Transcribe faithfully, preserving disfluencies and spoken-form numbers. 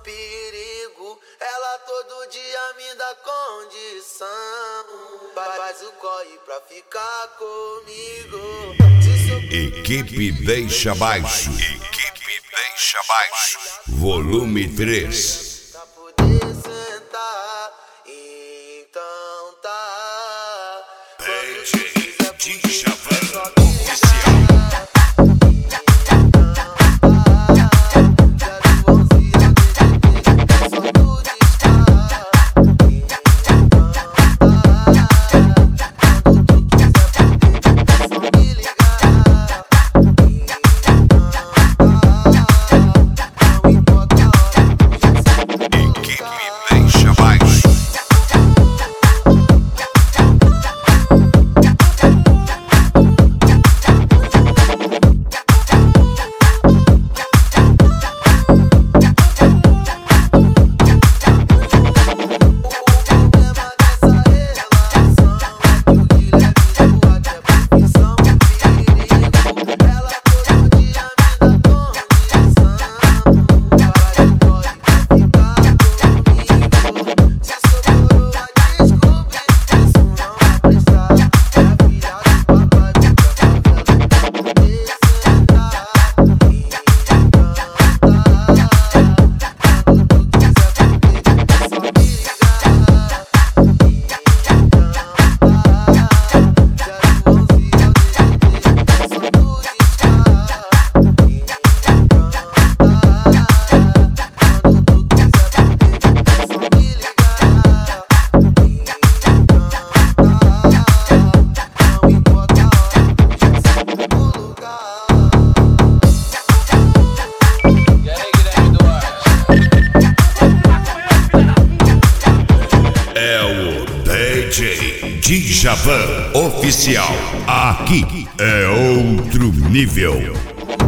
perigo. Ela todo dia me dá condição. Faz o corre pra ficar comigo. Equipe Deixa Baixo. Equipe Deixa Baixo. Volume três. Pra poder sentar, então tá. D J Djavan Oficial. D J Djavan Oficial. Aqui é outro nível.